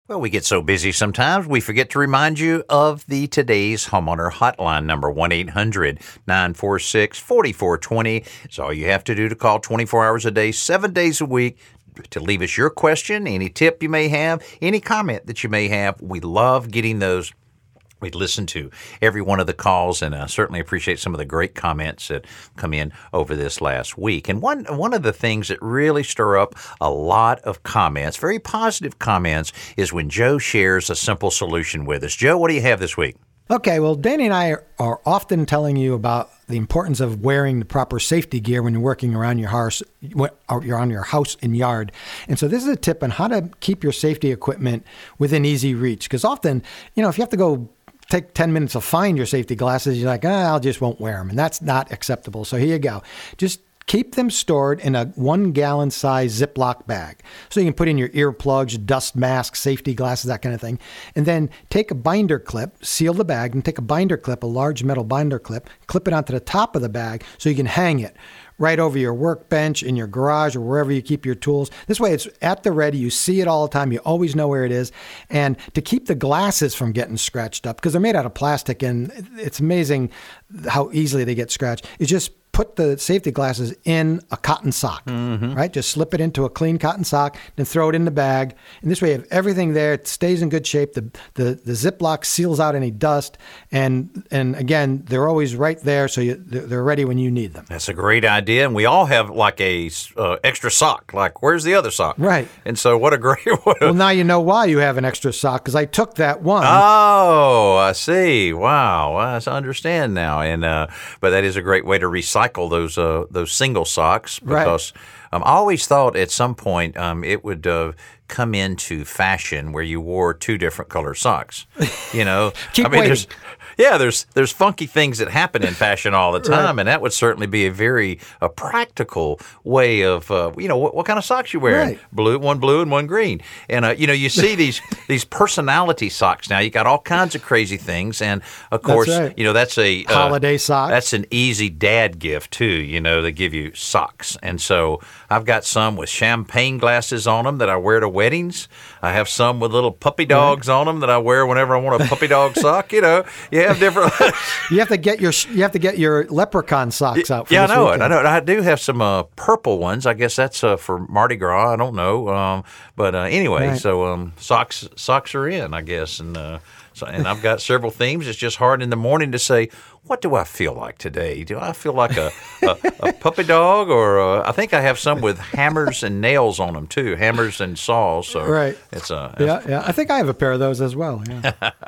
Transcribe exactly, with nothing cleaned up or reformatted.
Well, we get so busy sometimes we forget to remind you of the today's homeowner hotline number. one eight hundred nine four six four four two zero. It's all you have to do to call twenty-four hours a day, seven days a week, to leave us your question, any tip you may have, any comment that you may have. We love getting those. We listen to every one of the calls, and uh, certainly appreciate some of the great comments that come in over this last week. And one one of the things that really stir up a lot of comments, very positive comments, is when Joe shares a simple solution with us. Joe, what do you have this week? Okay, well, Danny and I are often telling you about the importance of wearing the proper safety gear when you're working around your house, you're on your house and yard. And so this is a tip on how to keep your safety equipment within easy reach. Because often, you know, if you have to go take ten minutes to find your safety glasses, you're like, ah, I just won't wear them. And that's not acceptable. So here you go. Just keep them stored in a one gallon size Ziploc bag. So you can put in your earplugs, dust masks, safety glasses, that kind of thing. And then take a binder clip, seal the bag, and take a binder clip, a large metal binder clip, clip it onto the top of the bag so you can hang it right over your workbench, in your garage, or wherever you keep your tools. This way it's at the ready. You see it all the time. You always know where it is. And to keep the glasses from getting scratched up, because they're made out of plastic, and it's amazing how easily they get scratched, is just put the safety glasses in a cotton sock, mm-hmm. right? Just slip it into a clean cotton sock, then throw it in the bag. And this way you have everything there. It stays in good shape. The the, the Ziploc seals out any dust. And and again, they're always right there, so you, they're ready when you need them. That's a great idea. And we all have like a uh, extra sock. Like, where's the other sock? Right. And so what a great... What a, well, now you know why you have an extra sock, because I took that one. Oh, I see. Wow. Well, I understand now. And uh, but that is a great way to recycle those uh, those single socks, because right. um, I always thought at some point um, it would uh, come into fashion where you wore two different color socks. You know, Keep I mean, waiting. there's yeah, there's there's funky things that happen in fashion all the time, right. and that would certainly be a very a practical way of uh, you know what, what kind of socks you're wearing. Right. Blue, one blue and one green, and uh, you know you see these these personality socks now. You got all kinds of crazy things, and of course that's right. you know that's a uh, holiday sock. That's an easy dad gift too. You know they give you socks, and so I've got some with champagne glasses on them that I wear to weddings. I have some with little puppy dogs right. on them that I wear whenever I want a puppy dog sock. You know, you have different. You have to get your you have to get your leprechaun socks out. For yeah, this I know weekend. it. I know it. I do have some uh, purple ones. I guess that's uh, for Mardi Gras. I don't know, um, but uh, anyway, right. so um, socks socks are in, I guess, and uh, so, and I've got several themes. It's just hard in the morning to say, what do I feel like today? Do I feel like a, a, a puppy dog, or uh, I think I have some with hammers and nails on them too, hammers and saws. So right. It's a yeah, yeah. I think I have a pair of those as well. Yeah.